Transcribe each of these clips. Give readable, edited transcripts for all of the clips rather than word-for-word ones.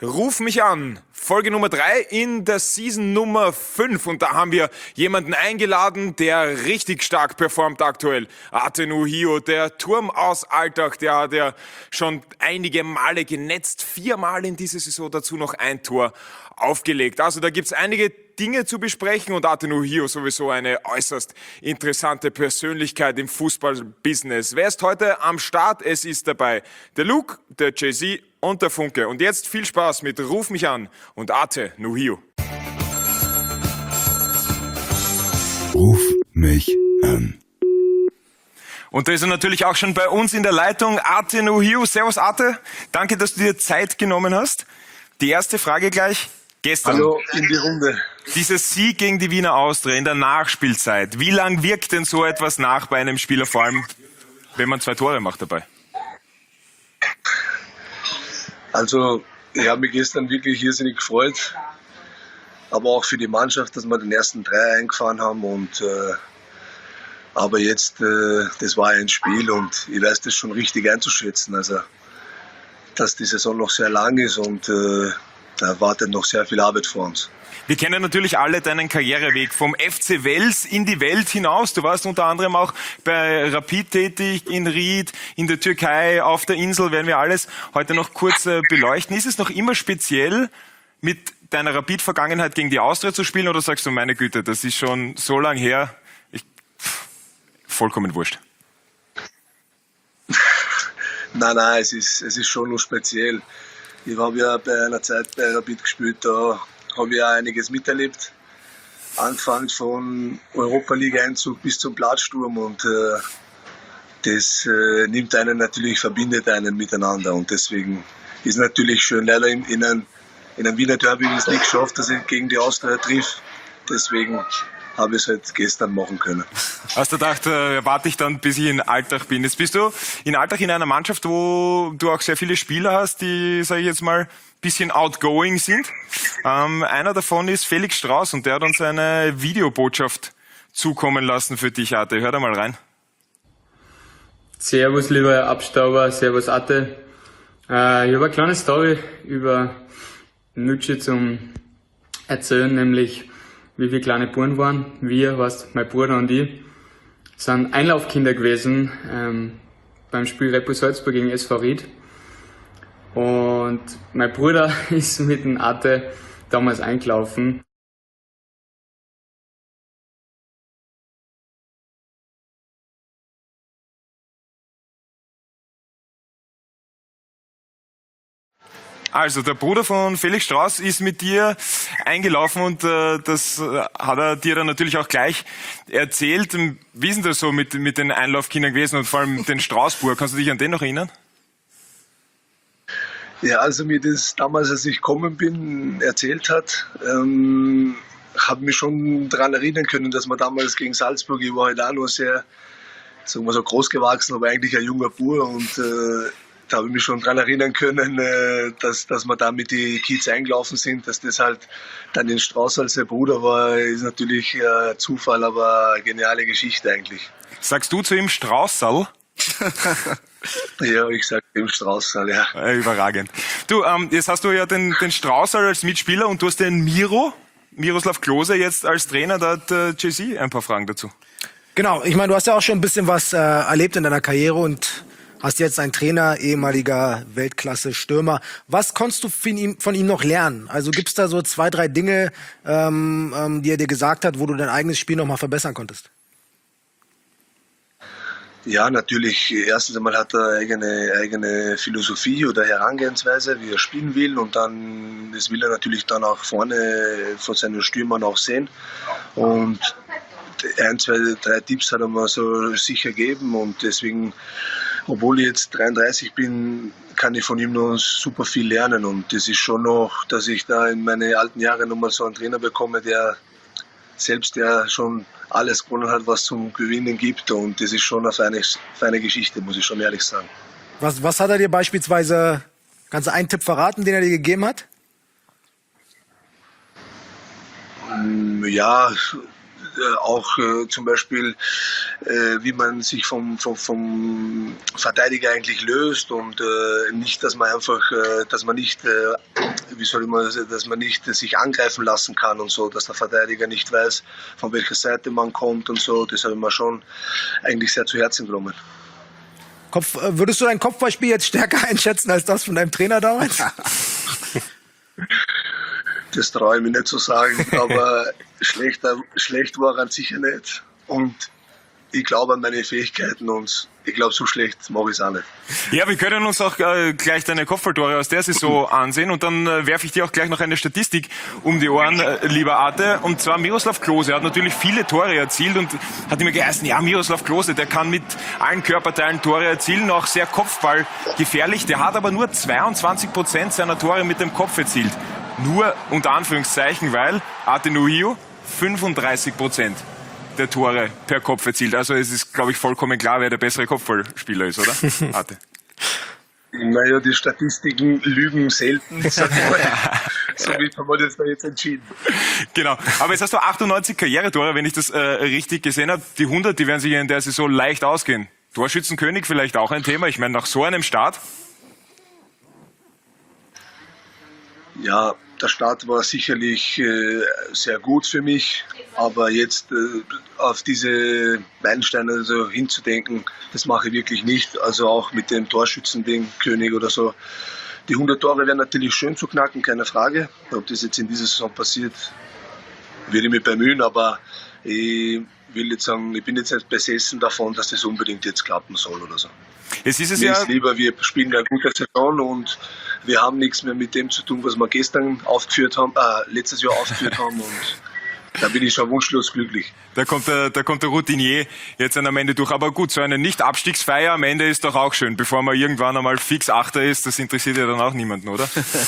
Ruf mich an, Folge Nummer 3 in der Season Nummer 5 und da haben wir jemanden eingeladen, der richtig stark performt aktuell. Ate Nuhio, der Turm aus Altach, der hat ja schon einige Male genetzt, 4 Mal in dieser Saison, dazu noch ein Tor aufgelegt. Also da gibt's einige Dinge zu besprechen und Ate Nuhio sowieso eine äußerst interessante Persönlichkeit im Fußballbusiness. Wer ist heute am Start? Es ist dabei der Luke, der Jay-Z und der Funke. Und jetzt viel Spaß mit Ruf mich an und Ate Nuhio. Ruf mich an. Und da ist er natürlich auch schon bei uns in der Leitung, Ate Nuhio. Servus Ate, danke, dass du dir Zeit genommen hast. Die erste Frage gleich. Gestern. Hallo in die Runde. Dieser Sieg gegen die Wiener Austria in der Nachspielzeit. Wie lang wirkt denn so etwas nach bei einem Spieler, vor allem wenn man 2 Tore macht dabei? Also ich habe mich gestern wirklich irrsinnig gefreut, aber auch für die Mannschaft, dass wir den ersten 3 eingefahren haben. Aber jetzt, das war ein Spiel und ich weiß das schon richtig einzuschätzen. Also dass die Saison noch sehr lang ist und da wartet noch sehr viel Arbeit vor uns. Wir kennen natürlich alle deinen Karriereweg vom FC Wels in die Welt hinaus. Du warst unter anderem auch bei Rapid tätig, in Ried, in der Türkei, auf der Insel, werden wir alles heute noch kurz beleuchten. Ist es noch immer speziell, mit deiner Rapid-Vergangenheit gegen die Austria zu spielen, oder sagst du, meine Güte, das ist schon so lang her, vollkommen wurscht? Nein, es ist schon noch speziell. Ich habe ja bei einer Zeit bei Rapid gespielt, da habe ich ja einiges miterlebt. Angefangen von Europa-League-Einzug bis zum Platzsturm und das nimmt einen natürlich, verbindet einen miteinander und deswegen ist natürlich schön. Leider in einem Wiener Derby ist es nicht geschafft, dass ich gegen die Austria triff. Deswegen habe ich es halt gestern machen können. Hast du gedacht, warte ich dann, bis ich in Altach bin? Jetzt bist du in Altach in einer Mannschaft, wo du auch sehr viele Spieler hast, die, sage ich jetzt mal, ein bisschen outgoing sind. Einer davon ist Felix Strauß und der hat uns eine Videobotschaft zukommen lassen für dich, Ate. Hör da mal rein. Servus, lieber Abstauber, servus Ate. Ich habe eine kleine Story über Nutschi zum Erzählen, nämlich wie viele kleine Buben waren. Wir, mein Bruder und ich, sind Einlaufkinder gewesen beim Spiel Repo Salzburg gegen SV Ried. Und mein Bruder ist mit dem Ate damals eingelaufen. Also, der Bruder von Felix Strauß ist mit dir eingelaufen und das hat er dir dann natürlich auch gleich erzählt. Wie ist denn das so mit den Einlaufkindern gewesen und vor allem den Straußbur? Kannst du dich an den noch erinnern? Ja, also mir das damals, als ich gekommen bin, erzählt hat, habe mich schon daran erinnern können, dass man damals gegen Salzburg, ich war halt auch noch sehr, sagen wir so, groß gewachsen, aber eigentlich ein junger Bub und da habe ich mich schon daran erinnern können, dass wir da mit den Kids eingelaufen sind, dass das halt dann den Strauß als der Bruder war, ist natürlich Zufall, aber eine geniale Geschichte eigentlich. Sagst du zu ihm Straußerl? Ja, ich sage dem Straußerl, ja. Überragend. Du, jetzt hast du ja den Straußerl als Mitspieler und du hast den Miroslav Klose jetzt als Trainer, da hat Jay-Z ein paar Fragen dazu. Genau, ich meine, du hast ja auch schon ein bisschen was erlebt in deiner Karriere und hast jetzt einen Trainer, ehemaliger Weltklasse-Stürmer. Was konntest du von ihm noch lernen? Also gibt's da so 2, 3 Dinge, die er dir gesagt hat, wo du dein eigenes Spiel noch mal verbessern konntest? Ja, natürlich. Erstens einmal hat er eigene Philosophie oder Herangehensweise, wie er spielen will. Und dann, das will er natürlich dann auch vorne von seinen Stürmern auch sehen. Und 1, 2, 3 Tipps hat er mir so sicher gegeben. Und deswegen, obwohl ich jetzt 33 bin, kann ich von ihm noch super viel lernen. Und das ist schon noch, dass ich da in meine alten Jahre nochmal so einen Trainer bekomme, der schon alles gewonnen hat, was zum Gewinnen gibt. Und das ist schon eine feine Geschichte, muss ich schon ehrlich sagen. Was hat er dir beispielsweise, kannst du einen Tipp verraten, den er dir gegeben hat? Ja, auch zum Beispiel, wie man sich vom Verteidiger eigentlich löst und nicht, dass man einfach, dass man nicht sich angreifen lassen kann und so, dass der Verteidiger nicht weiß, von welcher Seite man kommt und so. Das habe ich mir schon eigentlich sehr zu Herzen genommen. Würdest du dein Kopfballspiel jetzt stärker einschätzen als das von deinem Trainer damals? Das traue ich mir nicht zu sagen, aber schlecht war er sicher nicht. Und ich glaube an meine Fähigkeiten und ich glaube, so schlecht mache ich es auch nicht. Ja, wir können uns auch gleich deine Kopfballtore aus der Saison ansehen und dann werfe ich dir auch gleich noch eine Statistik um die Ohren, lieber Ate. Und zwar Miroslav Klose hat natürlich viele Tore erzielt und hat immer geheißen, ja, Miroslav Klose, der kann mit allen Körperteilen Tore erzielen, auch sehr kopfballgefährlich. Der hat aber nur 22% seiner Tore mit dem Kopf erzielt. Nur unter Anführungszeichen, weil Ate Nuhiu 35% der Tore per Kopf erzielt. Also es ist, glaube ich, vollkommen klar, wer der bessere Kopfballspieler ist, oder? Ate. Naja, die Statistiken lügen selten, sagt man. So wie haben wir das da jetzt entschieden. Genau. Aber jetzt hast du 98 Karrieretore, wenn ich das richtig gesehen habe. Die 100, die werden sich in der Saison leicht ausgehen. Torschützenkönig vielleicht auch ein Thema. Ich meine, nach so einem Start. Ja, der Start war sicherlich sehr gut für mich, aber jetzt auf diese Meilensteine also hinzudenken, das mache ich wirklich nicht. Also auch mit dem Torschützending, König oder so. Die 100 Tore wären natürlich schön zu knacken, keine Frage. Ob das jetzt in dieser Saison passiert, würde ich mich bemühen, aber ich will jetzt sagen, ich bin jetzt nicht besessen davon, dass das unbedingt jetzt klappen soll oder so. Es ist es Mir ja. ist lieber, wir spielen eine gute Saison und wir haben nichts mehr mit dem zu tun, was wir letztes Jahr aufgeführt haben und da bin ich schon wunschlos glücklich. Da kommt der Routinier jetzt am Ende durch. Aber gut, so eine Nicht-Abstiegsfeier am Ende ist doch auch schön, bevor man irgendwann einmal fix Achter ist. Das interessiert ja dann auch niemanden, oder?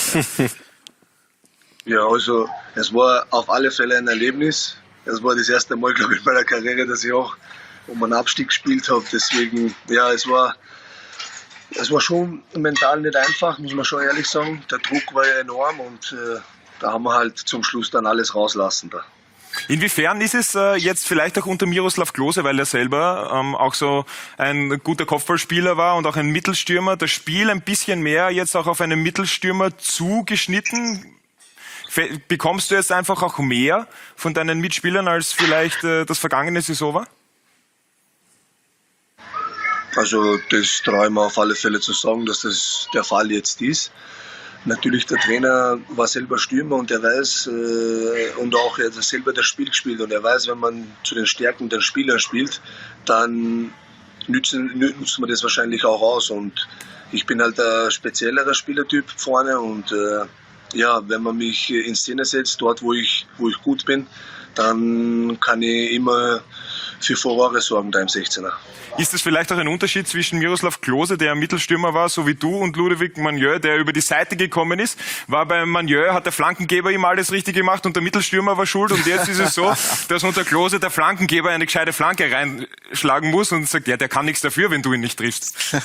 Ja, also es war auf alle Fälle ein Erlebnis. Es war das erste Mal, glaube ich, in meiner Karriere, dass ich auch um einen Abstieg gespielt habe. Deswegen, ja, es war schon mental nicht einfach, muss man schon ehrlich sagen. Der Druck war ja enorm und da haben wir halt zum Schluss dann alles rauslassen da. Inwiefern ist es jetzt vielleicht auch unter Miroslav Klose, weil er selber auch so ein guter Kopfballspieler war und auch ein Mittelstürmer, das Spiel ein bisschen mehr jetzt auch auf einen Mittelstürmer zugeschnitten? Bekommst du jetzt einfach auch mehr von deinen Mitspielern, als vielleicht das vergangene Saison war? Also das traue ich mir auf alle Fälle zu sagen, dass das der Fall jetzt ist. Natürlich, der Trainer war selber Stürmer und er weiß, und auch er hat selber das Spiel gespielt und er weiß, wenn man zu den Stärken der Spieler spielt, dann nutzt man das wahrscheinlich auch aus. Und ich bin halt ein speziellerer Spielertyp vorne und ja, wenn man mich in Szene setzt, dort wo ich gut bin, dann kann ich immer für Furore sorgen da im 16er. Ist das vielleicht auch ein Unterschied zwischen Miroslav Klose, der Mittelstürmer war, so wie du, und Ludovic Magnier, der über die Seite gekommen ist? War bei Magnier, hat der Flankengeber ihm alles richtig gemacht und der Mittelstürmer war schuld, und jetzt ist es so, dass unter Klose der Flankengeber eine gescheite Flanke reinschlagen muss und sagt, ja, der kann nichts dafür, wenn du ihn nicht triffst.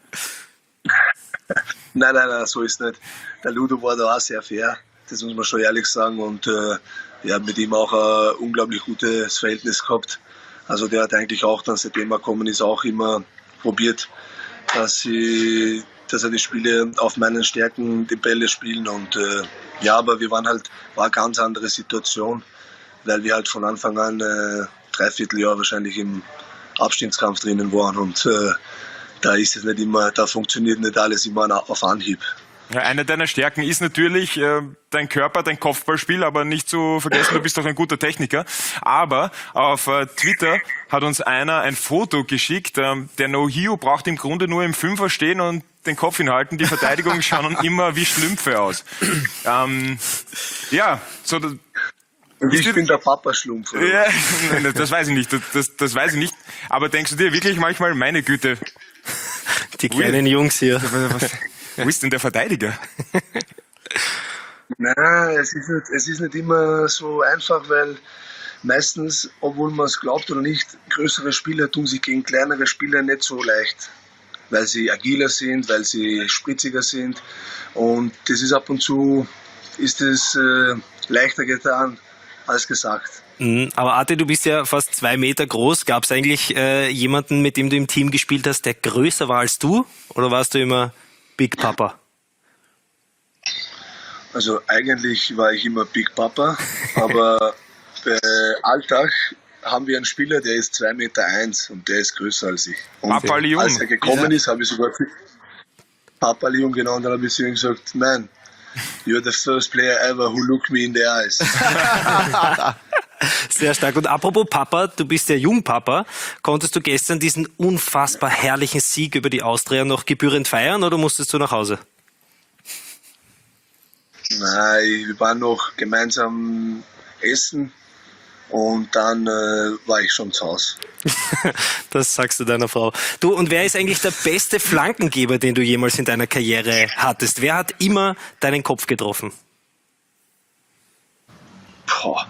Nein, so ist es nicht. Der Ludo war da auch sehr fair, das muss man schon ehrlich sagen, und ja, mit ihm auch ein unglaublich gutes Verhältnis gehabt. Also der hat eigentlich auch dann, seitdem er gekommen ist, auch immer probiert, dass er die Spiele auf meinen Stärken die Bälle spielen. Und ja, aber war eine ganz andere Situation, weil wir halt von Anfang an 3/4 Jahr wahrscheinlich im Abstiegskampf drinnen waren. Und da ist es nicht immer, da funktioniert nicht alles immer auf Anhieb. Ja, eine deiner Stärken ist natürlich dein Körper, dein Kopfballspiel, aber nicht zu vergessen, du bist doch ein guter Techniker. Aber auf Twitter hat uns einer ein Foto geschickt. Der No-Hio braucht im Grunde nur im Fünfer stehen und den Kopf hinhalten. Die Verteidigungen schauen immer wie Schlümpfe aus. Ja, so... Und ich bin der Papa-Schlumpf. Ja, das weiß ich nicht. Das weiß ich nicht. Aber denkst du dir wirklich manchmal, meine Güte... Die kleinen Jungs hier. Wo ist denn der Verteidiger? Nein, es ist nicht immer so einfach, weil meistens, obwohl man es glaubt oder nicht, größere Spieler tun sich gegen kleinere Spieler nicht so leicht. Weil sie agiler sind, weil sie spritziger sind. Und das ist ab und zu leichter getan als gesagt. Aber Ate, du bist ja fast 2 Meter groß. Gab es eigentlich jemanden, mit dem du im Team gespielt hast, der größer war als du? Oder warst du immer Big Papa? Also eigentlich war ich immer Big Papa, aber bei Alltag haben wir einen Spieler, der ist 2,1 Meter und der ist größer als ich. Und Papa Lium. als er gekommen ist, habe ich sogar Papa Lium genau, und dann habe ich zu ihm gesagt, man, you're the first player ever who looked me in the eyes. Sehr stark. Und apropos Papa, du bist ja Jungpapa. Konntest du gestern diesen unfassbar herrlichen Sieg über die Austria noch gebührend feiern oder musstest du nach Hause? Nein, wir waren noch gemeinsam essen und dann war ich schon zu Hause. Das sagst du deiner Frau. Du, und wer ist eigentlich der beste Flankengeber, den du jemals in deiner Karriere hattest? Wer hat immer deinen Kopf getroffen? Boah.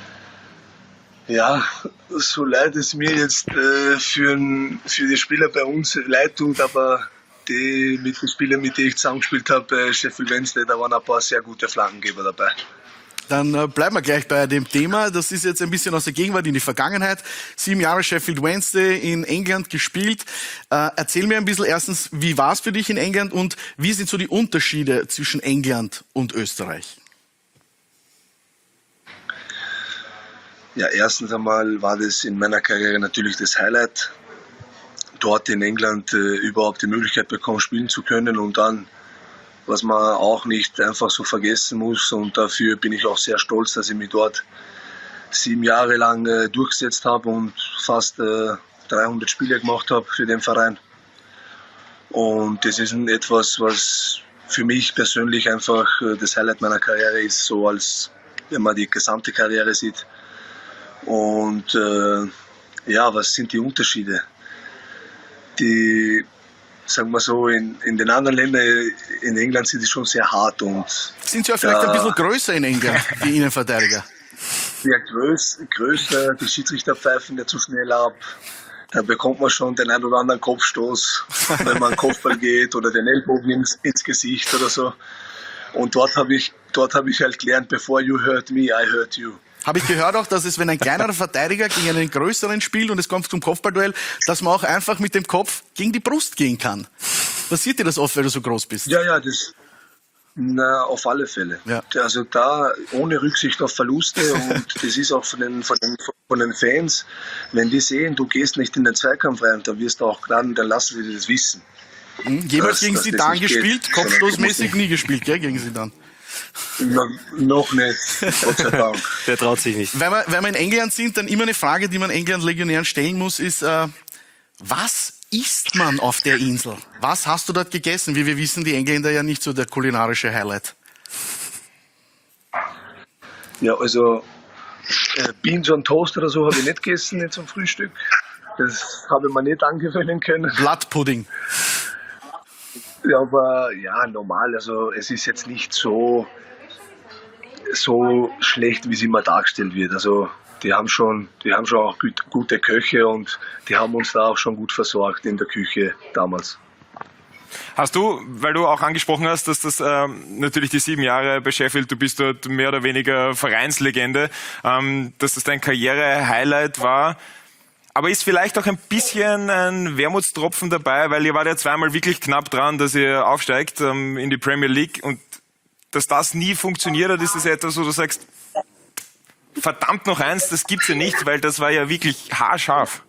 Ja, so leid es mir jetzt für die Spieler bei uns leid tut, aber mit den Spielern, mit denen ich zusammengespielt habe, bei Sheffield Wednesday, da waren ein paar sehr gute Flankengeber dabei. Dann bleiben wir gleich bei dem Thema. Das ist jetzt ein bisschen aus der Gegenwart in die Vergangenheit. 7 Jahre Sheffield Wednesday in England gespielt. Erzähl mir ein bisschen erstens, wie war es für dich in England und wie sind so die Unterschiede zwischen England und Österreich? Ja, erstens einmal war das in meiner Karriere natürlich das Highlight, dort in England überhaupt die Möglichkeit bekommen, spielen zu können und dann, was man auch nicht einfach so vergessen muss, und dafür bin ich auch sehr stolz, dass ich mich dort 7 Jahre lang durchgesetzt habe und fast 300 Spiele gemacht habe für den Verein. Und das ist etwas, was für mich persönlich einfach das Highlight meiner Karriere ist, so als wenn man die gesamte Karriere sieht. Und ja, was sind die Unterschiede? Die, sagen wir so, in den anderen Ländern, in England sind die schon sehr hart. Und sind sie ja vielleicht ein bisschen größer in England, die Innenverteidiger? Ja, größer, die Schiedsrichter pfeifen nicht so schnell ab. Da bekommt man schon den einen oder anderen Kopfstoß, wenn man einen Kopfball geht oder den Ellbogen ins Gesicht oder so. Und dort habe ich halt gelernt, before you hurt me, I hurt you. Habe ich gehört auch, dass es, wenn ein kleinerer Verteidiger gegen einen größeren spielt und es kommt zum Kopfballduell, dass man auch einfach mit dem Kopf gegen die Brust gehen kann. Passiert dir das oft, wenn du so groß bist? Ja, na, auf alle Fälle. Ja. Also da ohne Rücksicht auf Verluste und das ist auch von den Fans, wenn die sehen, du gehst nicht in den Zweikampf rein, dann wirst du auch dann lassen sie das wissen. Jemals gegen Zidane gespielt, geht, kopfstoßmäßig nie gespielt, gell, gegen Zidane? Noch nicht, Gott sei Dank. Der traut sich nicht. Wenn wir in England sind, dann immer eine Frage, die man England-Legionären stellen muss, ist, was isst man auf der Insel? Was hast du dort gegessen? Wie wir wissen, die Engländer ja nicht so der kulinarische Highlight. Ja, also Beans on Toast oder so habe ich nicht gegessen, nicht zum Frühstück. Das habe ich mir nicht angewöhnen können. Blattpudding. Ja, aber ja, normal. Also es ist jetzt nicht so schlecht, wie es immer dargestellt wird. Also die haben schon auch gute Köche und die haben uns da auch schon gut versorgt in der Küche damals. Hast du, weil du auch angesprochen hast, dass das natürlich die 7 Jahre bei Sheffield, du bist dort mehr oder weniger Vereinslegende, dass das dein Karriere-Highlight war, aber ist vielleicht auch ein bisschen ein Wermutstropfen dabei, weil ihr wart ja zweimal wirklich knapp dran, dass ihr aufsteigt in die Premier League und dass das nie funktioniert hat, ist das etwas, wo du sagst, verdammt noch eins, das gibt's ja nicht, weil das war ja wirklich haarscharf.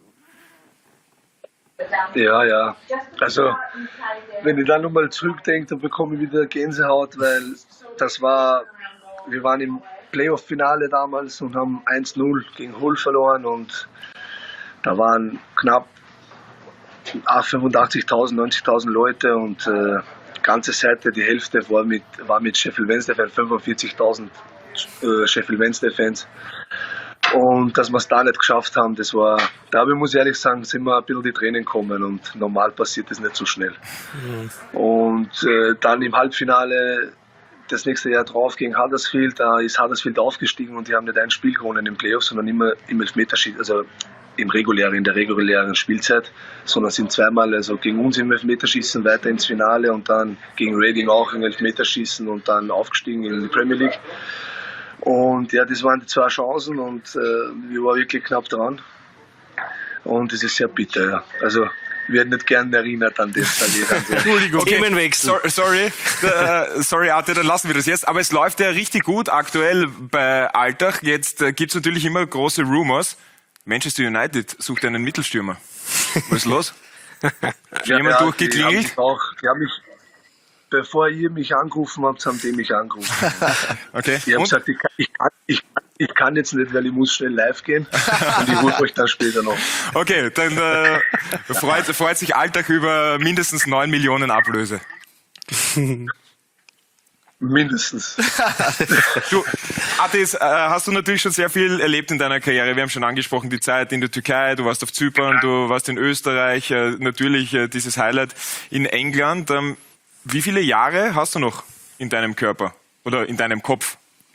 Ja. Also, wenn ich dann nochmal zurückdenke, dann bekomme ich wieder Gänsehaut, weil wir waren im Playoff-Finale damals und haben 1-0 gegen Hull verloren und da waren knapp 85.000, 90.000 Leute und ganze Seite, die Hälfte war mit Sheffield Wednesday-Fans, 45.000 Sheffield Wednesday-Fans. Und dass wir es da nicht geschafft haben, da muss ich ehrlich sagen, sind mir ein bisschen die Tränen gekommen und normal passiert das nicht so schnell. Und dann im Halbfinale das nächste Jahr drauf gegen Huddersfield, da ist Huddersfield aufgestiegen und die haben nicht ein Spiel gewonnen im Playoff, sondern immer im Elfmeterschießen, also in der regulären Spielzeit, sondern sind zweimal also gegen uns im Elfmeterschießen weiter ins Finale und dann gegen Reading auch im Elfmeterschießen und dann aufgestiegen in die Premier League. Und ja, das waren die 2 Chancen und wir waren wirklich knapp dran. Und es ist sehr bitter, ja. Also werde nicht gern erinnert an das. Entschuldigung. Themenwechsel. Sorry, Arte, dann lassen wir das jetzt. Aber es läuft ja richtig gut aktuell bei Altach. Jetzt gibt's natürlich immer große Rumors. Manchester United sucht einen Mittelstürmer. Was ist los? Jemand durchgeklingelt? Die haben mich, bevor ihr mich angerufen habt, haben die mich angerufen. Okay. Ich habe gesagt, ich kann jetzt nicht, weil ich muss schnell live gehen und ich hole euch dann später noch. Okay, dann freut sich Altach über mindestens 9 Millionen Ablöse. Mindestens. Du, Atis, hast du natürlich schon sehr viel erlebt in deiner Karriere. Wir haben schon angesprochen, die Zeit in der Türkei, du warst auf Zypern, du warst in Österreich, natürlich dieses Highlight in England. Wie viele Jahre hast du noch in deinem Körper oder in deinem Kopf?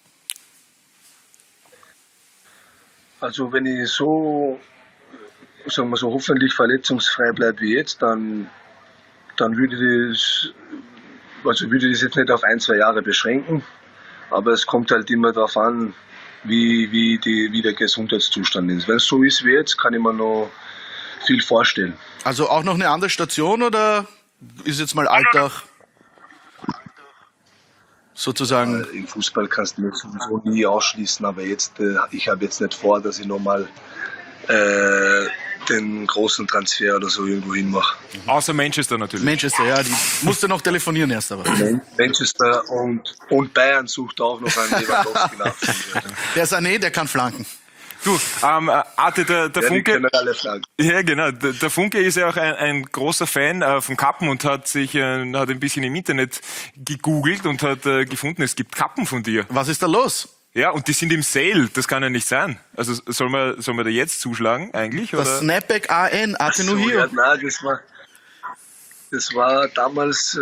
Also wenn ich so, sagen wir so, hoffentlich verletzungsfrei bleibe wie jetzt, dann würde ich das jetzt nicht auf 1-2 Jahre beschränken. Aber es kommt halt immer darauf an, wie der Gesundheitszustand ist. Wenn es so ist wie jetzt, kann ich mir noch viel vorstellen. Also auch noch eine andere Station oder ist jetzt mal Altach sozusagen? Im Fußball kannst du mich sowieso nie ausschließen, aber jetzt, ich habe jetzt nicht vor, dass ich nochmal den großen Transfer oder so irgendwo hin mache. Außer Manchester natürlich. Manchester, ja, die musste noch telefonieren erst aber. Manchester und Bayern sucht auch noch einen Lewandowski nach. Der Sané, der kann flanken. Du, Arte, der Die Funke. können alle flanken. Ja, genau. Der Funke ist ja auch ein großer Fan von Kappen und hat ein bisschen im Internet gegoogelt und hat gefunden, es gibt Kappen von dir. Was ist da los? Ja, und die sind im Sale. Das kann ja nicht sein. Also soll man da jetzt zuschlagen eigentlich? Oder? Das Snapback AN, Atenu So, hier. ja, nein, das war damals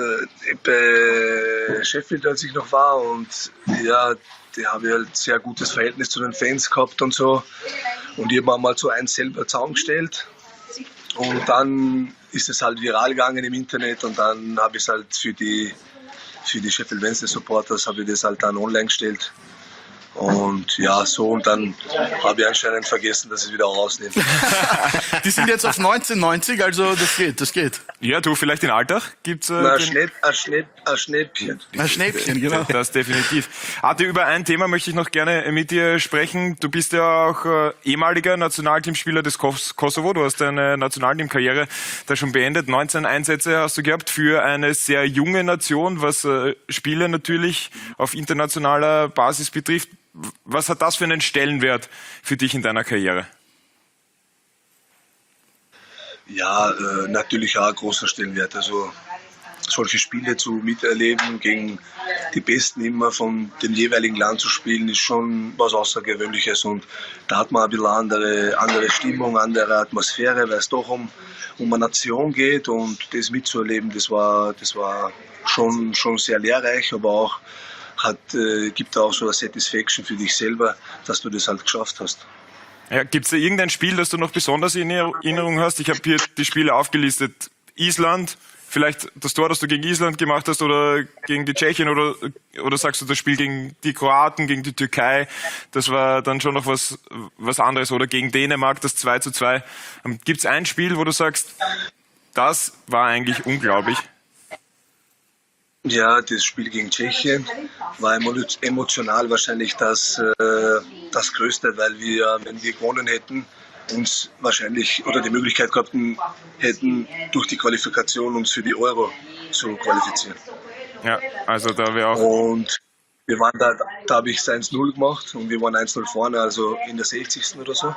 bei Sheffield, als ich noch war, und ja, da habe ich halt sehr gutes Verhältnis zu den Fans gehabt und so. Und ich habe mir mal so eins selber zusammengestellt. Und dann ist es halt viral gegangen im Internet und dann habe ich es halt für die Sheffield Wednesday Supporters habe ich das halt dann online gestellt. Und ja, so, und dann habe ich anscheinend vergessen, dass ich es wieder rausnehme. Die sind jetzt auf 1990, also das geht. Ja, du, vielleicht in Altach gibt's Ein Schnäppchen. Ein Schnäppchen, genau. das definitiv. Arte, über ein Thema möchte ich noch gerne mit dir sprechen. Du bist ja auch ehemaliger Nationalteamspieler des Kosovo. Du hast deine Nationalteamkarriere da schon beendet. 19 Einsätze hast du gehabt für eine sehr junge Nation, was Spiele natürlich auf internationaler Basis betrifft. Was hat das für einen Stellenwert für dich in deiner Karriere? Ja, natürlich auch ein großer Stellenwert. Also solche Spiele zu miterleben, gegen die Besten immer von dem jeweiligen Land zu spielen, ist schon was Außergewöhnliches. Und da hat man ein bisschen andere Stimmung, andere Atmosphäre, weil es doch um eine Nation geht. Und das mitzuerleben, das war schon sehr lehrreich, aber auch gibt auch so eine Satisfaction für dich selber, dass du das halt geschafft hast. Ja, gibt's da irgendein Spiel, das du noch besonders in Erinnerung hast? Ich habe hier die Spiele aufgelistet. Island, vielleicht das Tor, das du gegen Island gemacht hast oder gegen die Tschechien oder sagst du das Spiel gegen die Kroaten, gegen die Türkei, das war dann schon noch was anderes, oder gegen Dänemark, das 2:2. Gibt's ein Spiel, wo du sagst, das war eigentlich unglaublich? Ja, das Spiel gegen Tschechien war emotional wahrscheinlich das Größte, weil wir, wenn wir gewonnen hätten, uns wahrscheinlich oder die Möglichkeit gehabt hätten, durch die Qualifikation uns für die Euro zu qualifizieren. Ja, also da wäre auch... Und wir waren da habe ich 1-0 gemacht und wir waren 1-0 vorne, also in der 60. oder so.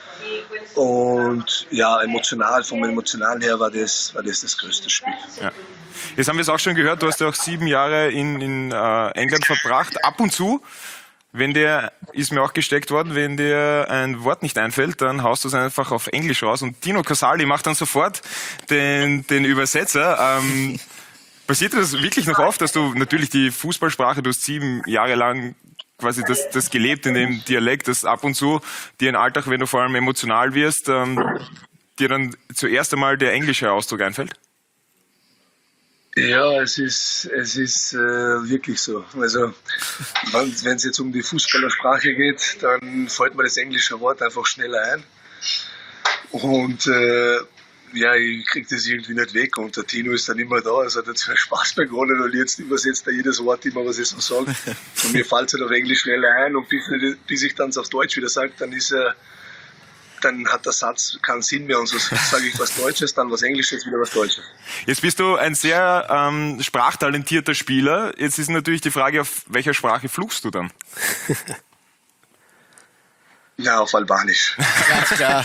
Und ja, vom Emotionalen her war das größte Spiel. Ja. Jetzt haben wir es auch schon gehört, du hast ja auch 7 Jahre in England verbracht. Ab und zu, ist mir auch gesteckt worden, wenn dir ein Wort nicht einfällt, dann haust du es einfach auf Englisch raus und Dino Casali macht dann sofort den Übersetzer. Passiert das wirklich noch oft, dass du natürlich die Fußballsprache, du hast 7 Jahre lang quasi das gelebt in dem Dialekt, dass ab und zu dir in Alltag, wenn du vor allem emotional wirst, dir dann zuerst einmal der englische Ausdruck einfällt? Ja, es ist wirklich so. Also wenn es jetzt um die Fußballersprache geht, dann fällt mir das englische Wort einfach schneller ein. Und Ja, ich krieg das irgendwie nicht weg und der Tino ist dann immer da. Es hat jetzt für Spaß begonnen und jetzt übersetzt er jedes Wort immer, was ich so sage. Und mir fällt es halt auf Englisch schneller ein und bis ich dann auf Deutsch wieder sage, dann hat der Satz keinen Sinn mehr und so sage ich was Deutsches, dann was Englisches, wieder was Deutsches. Jetzt bist du ein sehr sprachtalentierter Spieler. Jetzt ist natürlich die Frage, auf welcher Sprache fluchst du dann? Ja, auf Albanisch. Ganz klar.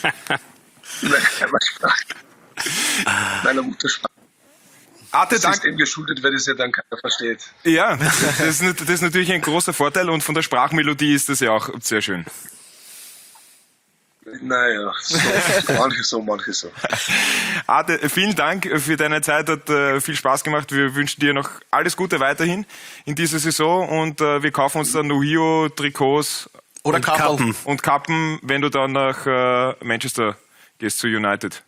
Meiner Muttersprache. Arte, Das ist dem geschuldet, weil das ja dann keiner versteht. Ja, das ist natürlich ein großer Vorteil und von der Sprachmelodie ist das ja auch sehr schön. Naja, manche so. Arte, vielen Dank für deine Zeit, hat viel Spaß gemacht. Wir wünschen dir noch alles Gute weiterhin in dieser Saison und wir kaufen uns dann Nuhio-Trikots Oder Kappen. und Kappen, wenn du dann nach Manchester gehst zu United.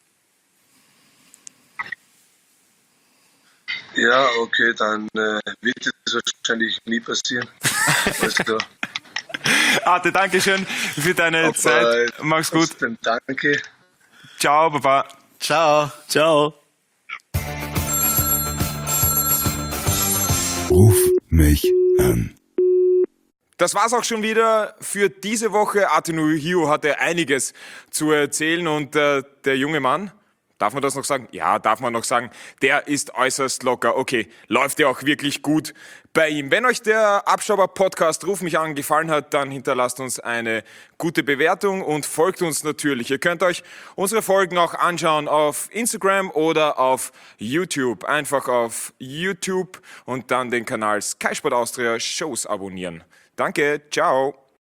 Ja, okay, dann wird das wahrscheinlich nie passieren. Alles klar. Arte, danke schön für deine Zeit. Mach's gut. Danke. Ciao, Baba. Ciao. Ciao. Ruf mich an. Das war's auch schon wieder für diese Woche. Arte Nuhio hatte einiges zu erzählen und der junge Mann, darf man das noch sagen? Ja, darf man noch sagen. Der ist äußerst locker. Okay, läuft ja auch wirklich gut bei ihm. Wenn euch der Abstauber-Podcast Ruf mich an gefallen hat, dann hinterlasst uns eine gute Bewertung und folgt uns natürlich. Ihr könnt euch unsere Folgen auch anschauen auf Instagram oder auf YouTube. Einfach auf YouTube und dann den Kanal Sky Sport Austria Shows abonnieren. Danke, ciao.